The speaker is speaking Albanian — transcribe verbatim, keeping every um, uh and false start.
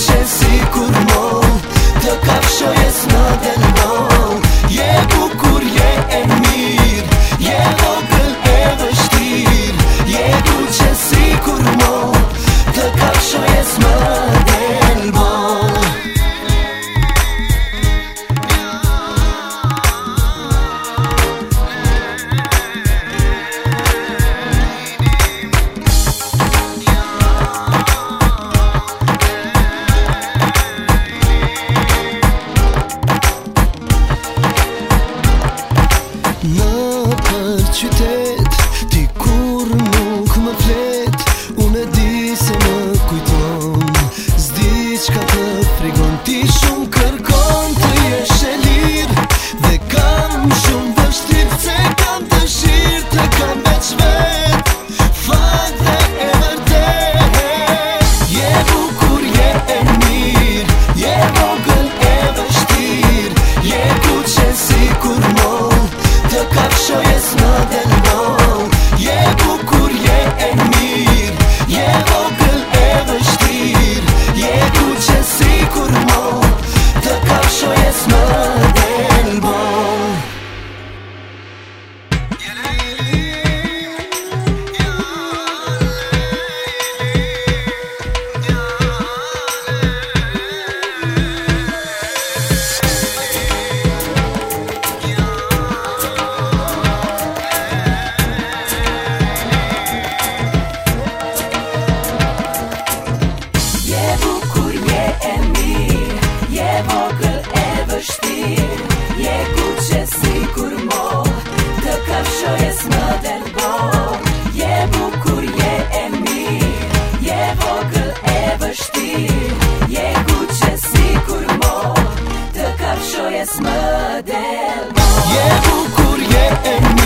që sikur mo, të kafshoj e s'na del mo. Je bukur, je e mirë, je vogël e vështirë. Je duqe sikur mo, të kafshoj e s'ma del mo. Në për qytet, ti kur nuk më flet, unë e di se më kujton, s'di qka të frigon. Ti shumë kërkon të jesh e lirë, dhe kam shumë vështirë, se kam dëshirë të kam veç vet, fat dhe e vërtet. Je bukur, je e mirë, je vogël e vështirë. Je kuqe sikur mo, të kafshoj e s'na del mo. Je bukur, je e mirë, je vogël e vështirë. Je kuqe sikur mo, të kafshoj e s'na del mo. Je kuqe sikur mo, të kafshoj e s'ma del mo. Je bukur, je e mirë, je vogël e vështirë. Je kuqe sikur mo, të kafshoj e s'ma del mo. Je bukur, je e mirë.